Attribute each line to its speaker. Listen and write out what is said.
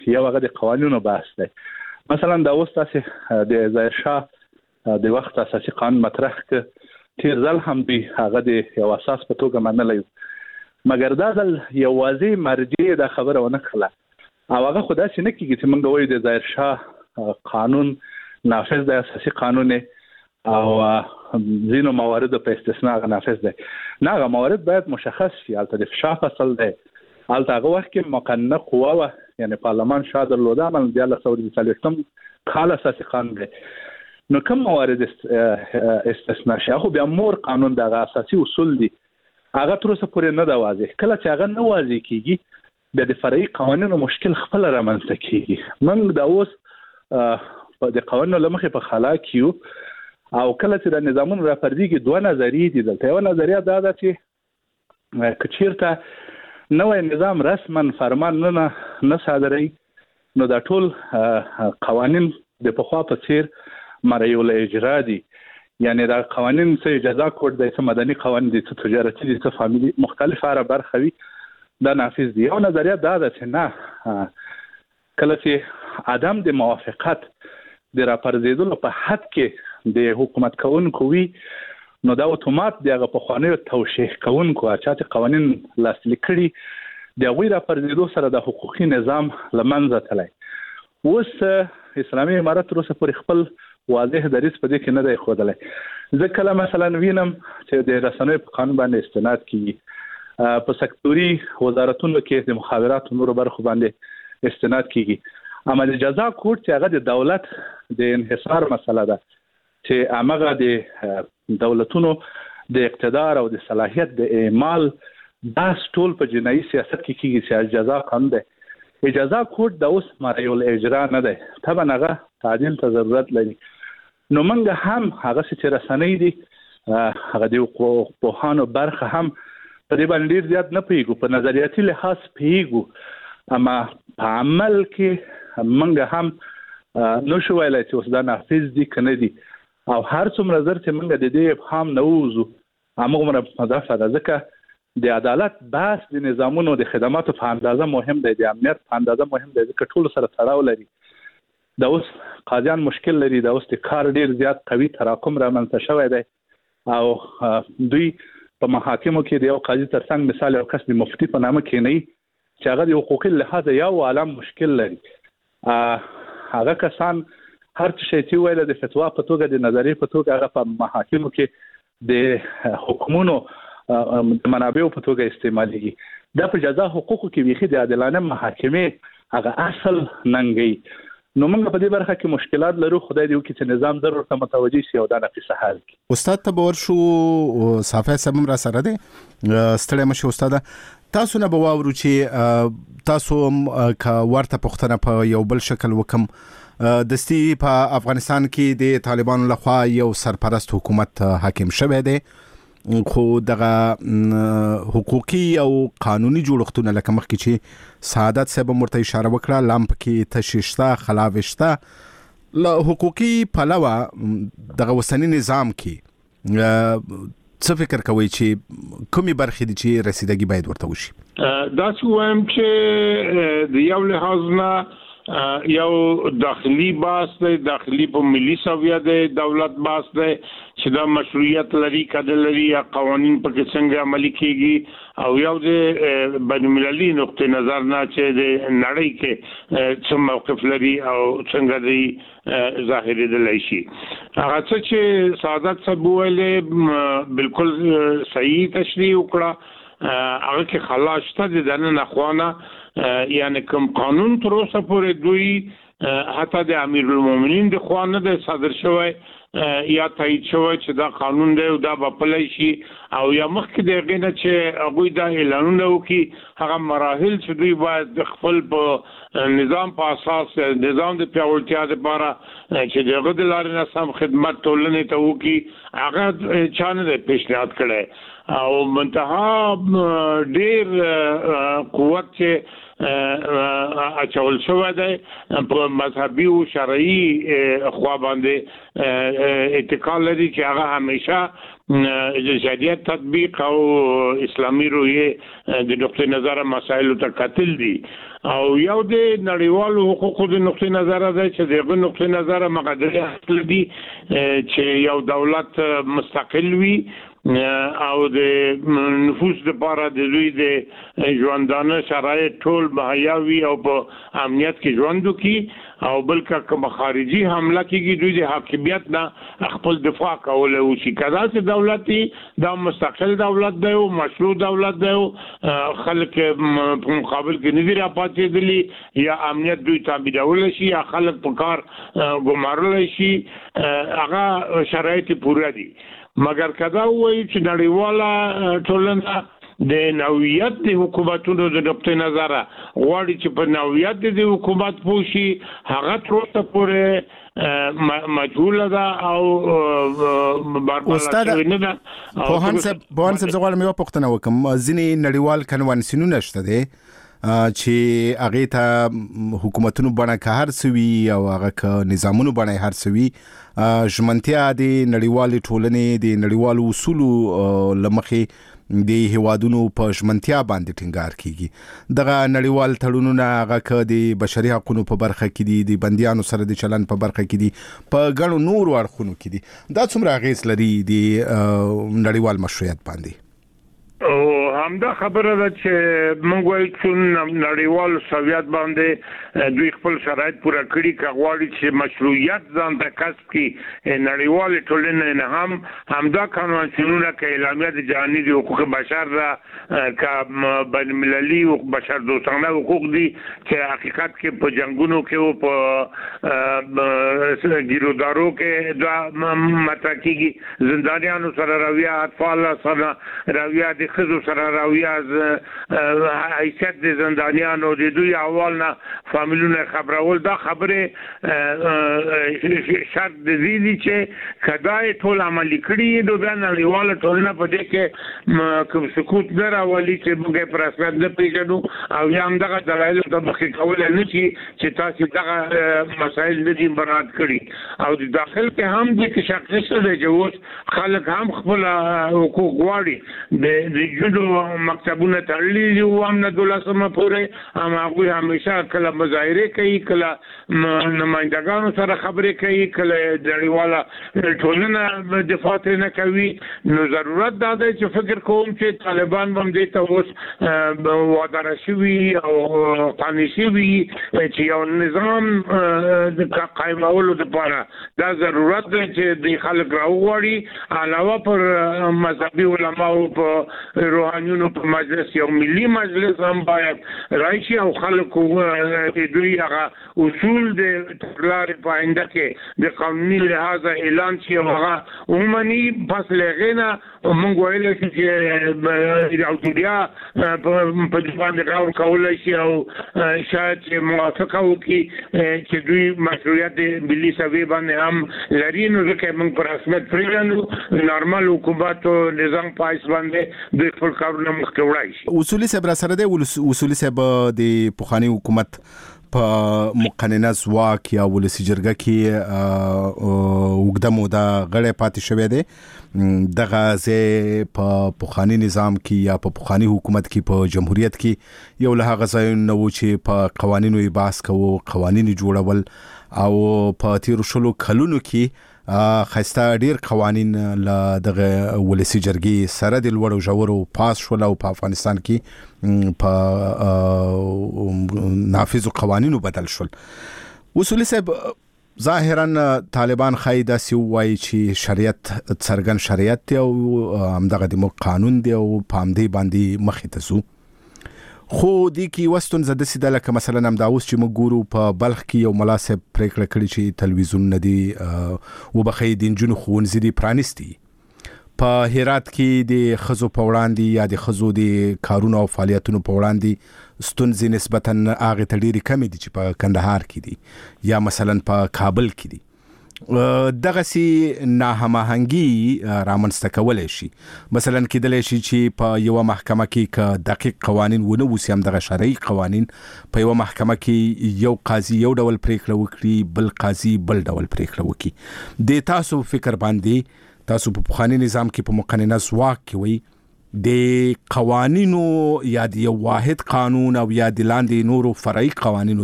Speaker 1: یو هغه د قوانینو بحث دی. مثلا دا اوس تاسې د ظاهر شاه د وخت اساسي قانون مطرح کړ، تیر ځل هم دوی هغه د یو اساس په توګه منلی و، مګر دا ځل یوازې مرجع دا خبره ونه کړله او هغه خو داسې نه کېږي چې موږ وایو د ظاهر شاه قانون نافذ دی، اساسي قانون او ځینو موارد په استثناء هغه نافذ دی. نه، هغه موارد باید مشخص شي. هلته د فشار فصل دی، هلته هغه وخت کې مقننه قوه وه، یعنی پارلمان شاه درلوده، عملاً 1940 کال اساسي قانون دی. نو کوم موارد استثناء شي؟ خو بیا مور قانون دغه اساسي اصول دي، هغه تر اوسه پورې نه دا واضح. کله چې هغه نه واضح کیږي بیا د فرعي قوانینو مشکل خپل رامنځته کیږي. موږ دا اوس د قوانینو له مخې په خلا کې یو او کله چې د نظامونو راپرځېږي دوه نظریې دي. دلته یوه نظریه دا ده چې که چېرته نوی نظام رسما فرمان نه صادروي نو دا ټول قوانین د پخوا په څیر مرعي الاجرا دي، یعنی دا قوانین څه اجازه کوډ دی، څه مدني قوانین دي، څه تجارتي دي، څه فامیلي، مختلف هر برخه وي دا نافذ دي. یو نظریه دا ده چې نه، کله چې عدم د موافقت د راپرځېدلو په حد کې د حکومت کوونکو وي نو دا اتومات د هغه پخوانیو توشیح کوونکو چا چې قوانین لاسلیک کړي د هغوی راپرځېدو سره د حقوقي نظام له منځه تللی. اوس اسلامي امارت تر اوسه پورې خپل واضح دریځ په دې کې نه دی ښودلی. زه کله مثلا وینم چې د رسنیو په قانون باندې استناد کیږي، په سکتوري وزارتونو کې د مخابراتو نورو برخو باندې استناد کیږي، اما د جزا کوډ چې هغه د دولت د انحصار مسله ده چې هغه د دولتونو د اقتدار او د صلاحیت د اعمال بحث ټول په جنایي سیاست کې کیږي چې جزا قانون دی. اجازه کوډ د اوس مرعي الاجرا نه دی، طبعا هغه تعدیل ته ضرورت لري. نو موږ هم هغه چې رسنۍ دي هغه د پوهانو برخه هم په دې باندې ډېر زیات نه پوهېږو، په نظریاتي لحاظ پوهېږو، اما په عمل کې موږ هم نو شو ویلی چې اوس دا نافذ دي که نه دي. او هر څومره زر چې موږ د دې ابهام نه ووځو همغومره مضافه ده، ځکه د عدالت بحث د نظامونو د خدماتو په اندازه مهم دی، د امنیت په اندازه مهم دی، ځکه ټولو سره تړاو لري. دا اوس قاضیان مشکل لري، دا اوس د کار ډیر زیات قوي تراکم رامنځته شوی دی او دوی په محاکمو کې د یو قاضي ترڅنګ مثال یو کس د مفتي په نامه کېنوي چې هغه د حقوقي لحاظه یو عالم مشکل لري. هغه کسان هر څه چې ویل د فتوا په توګه د نظریې په توګه هغه په محاکمو کې د حکمونو د منابعو په توګه استعمالېږي. دا په جزا حقوقو کې بیخي د عادلانه محاکمې هغه اصل ننګي. نو موږ په دې برخه کې مشکلات لرو، خدای دې وکړي چې نظام ضرور ته متوجي شي او دا نفیسه حل کړي.
Speaker 2: استاد ته باور شو صافی سمم را سره دی ستړی مشه استاد، تاسو نه به واورو چې تاسو کا ورته پښتنه په یو بل شکل وکم دستی په افغانستان کې د طالبانو لخوا یو سرپرست حکومت حاکم شوی دی، خو دغه حقوقي او قانوني جوړښتونه لکه مخکې چې سعادت صاحب مرته اشاره وکړه لامپ کې تششتا خلاوشتا له حقوقي پلوه دغه وسنی نظام کې څه فکر کوي چې کومي برخې دي چې رسیدګي باید ورته وشي؟
Speaker 3: دا څه وایم چې د یو لحاظ نه یو داخلي باس دی، داخلي په ملي سویه دی، دولت باس دی چې دا مشروعیت لري کده لري یا قوانین پکې څنګه عملي کیږي، او یو د بین المللي نقطه نظر نه چې د نړۍ کې څه موقف لري او څنګه دی ظاهرېدلی شي. هغه څه چې سعادت صاحب ویلې بالکل صحیح تشریح وکړه، هغه کې خلا شته د دننه خوانه، یعنی کوم قانون تر اوسه پورې دوی حتی د امیر المؤمنین د خوا نه دی صادر شوی یا تایید شوی چې دا قانون دی او دا به پلی شي، او یا مخکې د هغې نه چې هغوی دا اعلانونه وکړي هغه مراحل چې دوی باید د خپل په نظام په اساس نظام د پیاوړتیا دپاره چې د هغه د لارې نه سم خدمت ټولنې ته وکړي هغه چا نه دی پیشنهاد کړی، او منتها ډیر قوت چې اچول شو دی په مذهبي او شرعي خوا باندې اتکال لري چې هغه همیشه شریعت تطبیق او اسلامي روحیه د نقطه نظر مسایل ته قتل دي او یو د نړیوالو حقوقو د نقطه نظر ده چې دغه نقطه نظر مقدره اصل دي چې یو دولت مستقل وي او د نفوس لپاره د دوی د ژوندانه شرایط ټول مهیا وي او په امنیت کې ژوند وکړي او بلکې کوم خارجي حمله کېږي دوی د حاکمیت نه خپل دفاع کول او چې کدا چې دولتي دا مستقل دولت دی او مشروع دولت دی خلک په مقابل کې نه دي راپاتېدلي یا امنیت دوی تابعول شي یا خلک په کار ګمارل شي هغه شرایط پوره دي مګر کدا وایي چې نړیواله ټولنه د نوعیت د حکومتونو د نقطه نظر غواړي چې په نوعیت د حکومت پوشي هغه تر پورې مجهوله ده او
Speaker 2: استاد پوهان صاحب زغوالم یو پوښتنه وکم ځینې نړیوال کنوانسیونونه شته دي چې هغه ته حکومتونو باندې هر سوي او هغه نظامونو باندې هر سوي ژمنتیا د نړیوال ټولنې د نړیوال اصولو لمخې د هوادونو په ژمنتیا باندې ټینګار کیږي دغه نړیوال تړونونه هغه د بشري حقوقو په برخه کې دي د بنديانو سره د چلن په برخه کې دي په ګڼو نور اړخونو کې دي دا څومره اغیز لري د نړیوال مشروعیت باندې
Speaker 3: او همدا خبره ده چې موږ وایو چې نړیوال سویات باندې دوی خپل شرایط پوره کړي کغواړي چې مشروعیت ځان ته کسب کړي نړیوال ټولنه نه همدا قانونونه کې اعلامیه د جهاني حقوق بشر را ک بین المللي او بشر دوستانه حقوق دي چې حقیقت کې په جنگونو کې او په ګیرودارو کې دا مطرح کیږي زندانیانو سره رویه اطفال سره رویه د خزو سره راویا از حیثیت د زندانیانو د دوی اولنا فامیلونه خبرول دا خبره شرط د دې چې کداې ټول عملي کړي نو بیا نړیواله ټولنه په دې کې کوم سکوت نه راولي چې موږ پر اساس نه پیژنو او یا هم دغه دلایل د مخې کول نه چې تاسو دغه مسایل نه دي برات کړي او د داخل کې هم د شخصي سره جوړ خلک هم خپل حقوق غواړي د جدو مکتبونه تړلي دي او هم نه دولسمه پورې هغه همیشه کله مظاهره کوي کله نمائندګانو سره خبرې کوي کله نړیواله ټولنه دفاع نه کوي نو ضرورت دا دی چې فکر کوم چې طالبان هم دې ته اوس وادار شوي او قانوني شوي چې یو نظام د قائمولو لپاره دا ضرورت دی چې د خلک راوړي علاوه پر مذهبي علماو په روحانيونو په مجلس یو ملي مجلس هم باید راشي او خلکو دوی هغه اصول د تکرار پاینده کې د قانوني لحاظ اعلان شي او هغه عمومي پس لغینا موږ ویل چې د اوټوریا په ځوان راو کول شي او شاید موافقه وکړي چې دوی مشروعیت ملي سوي باندې هم لري نو ځکه موږ پر رسمیت پریږدو نارمل حکومت او نظام پایس باندې د خپل کارونه مخکې وړای شي
Speaker 2: اصولي صبر سره د اصولي صبر د پوخانی حکومت په مقننه ځواک یا ولسی جرګه کې وګړه موده غړې پاتې شوې ده دغه زه په پوخانی نظام کې یا په پوخانی حکومت کې په جمهوریت کې یو له هغه ځایونو چې په قوانینو یې باس کوو قوانین جوړول او په تیر شلو کلونو کې خسته ډیر قوانین له دغه ولسی جرګې سره د لوړو ژورو پاس شول او په افغانستان کې په نافذ قوانینو بدل شول اصولي صاحب ظاهرا طالبان خایدا سی وای چې شریعت څرګن شریعت دی او همدغه د قانون دی او په همدې باندې مخې ته سو خو د کی وستون زده سیده لکه مثلا هم دا اوس چې موږ ګورو په بلخ کې یو مناسب پریکړه کړې چې تلویزیون ندي وبخې د جنونو خونځي دي پرانیستي په هرات کې د خزو په وړاندې یا د خزو د کارونو او فعالیتونو په وړاندې ستونزې نسبتا هغه تډيري کم دي چې په کندهار کې دي یا مثلا په کابل کې دي دغه سي ناهماهنګي رامنځته کولای شي. مثلا کېدلی شي چې په یو محکمه کې دقیق قوانين ونه وسی هم دغه شرعي قوانين په یو محکمه کې یو قاضي یو ډول پریکړه وکړي، بل قاضي بل ډول پریکړه وکړي. د تاسو فکر باندې تاسو په پخوانی نظام کې په مقننه ځواک کې وي د قوانینو یا د یو واحد قانون او یا د لاندې نورو فرعي قوانینو